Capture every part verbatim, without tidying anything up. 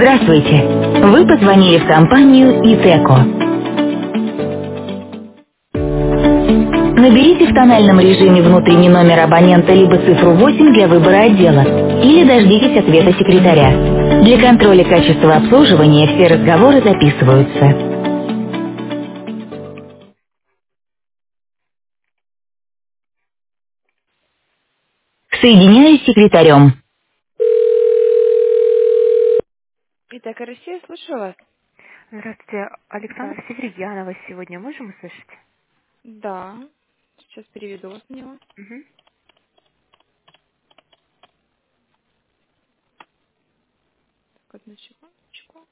Здравствуйте. Вы позвонили в компанию ИТЭКО. Наберите в тональном режиме внутренний номер абонента либо цифру восемь для выбора отдела, или дождитесь ответа секретаря. Для контроля качества обслуживания все разговоры записываются. Соединяюсь с секретарем. ИТЭКО Россия, слушаю вас. Здравствуйте, Да. Александра Северьянова сегодня можем услышать? Да. Сейчас переведу вас на него. Мгм. Так, одну секундочку.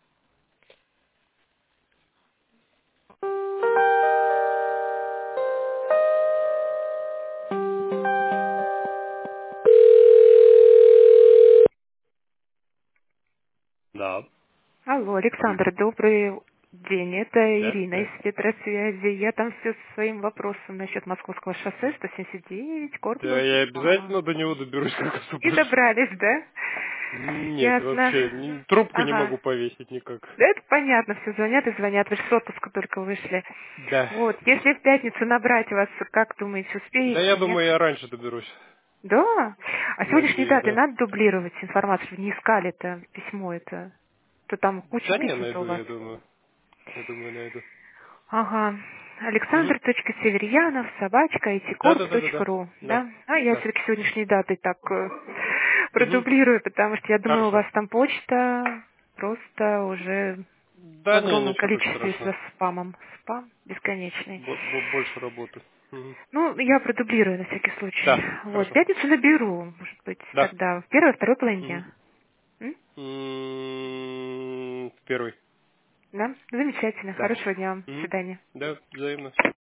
Да. Алло, Добрый Александр, день. добрый день. Это Да, Ирина из да. Петросвязи. Я там все со своим вопросом насчет Московского шоссе сто семьдесят девять, Да, корпус. я Ага. обязательно до него доберусь, как И освобожусь. добрались, да? Нет, вообще, Ясно. ни- трубку не Ага. могу повесить никак. Да это понятно, все звонят и звонят. Вы же с отпуска только вышли. Да. Вот, если в пятницу набрать вас, как думаете, Да, я успеете, нет? думаю, я раньше доберусь. Да. А сегодняшней Надеюсь, даты да. надо дублировать информацию, чтобы не искали это письмо это. То там куча Да не, писем-то у найду, вас. я думаю. Я думаю, найду. Ага. Угу. Александр.Северьянов, собачка, Да, да, да, да, да. итикорп.ру, Да. да? А я Да. все-таки сегодняшней датой так э, Угу. продублирую, потому что я думаю, у Хорошо. вас там почта просто уже в Да не, огромном ничего так количестве страшного. со спамом. Спам бесконечный. Бо- бо- больше работы. Угу. Ну, я продублирую на всякий случай. Да, Вот, в хорошо. пятницу наберу, может быть, Да. тогда в первой, второй половине Угу. дня. М? М, Первый. Да? Замечательно. Да. Хорошего дня вам. До Угу. свидания. Да, взаимно.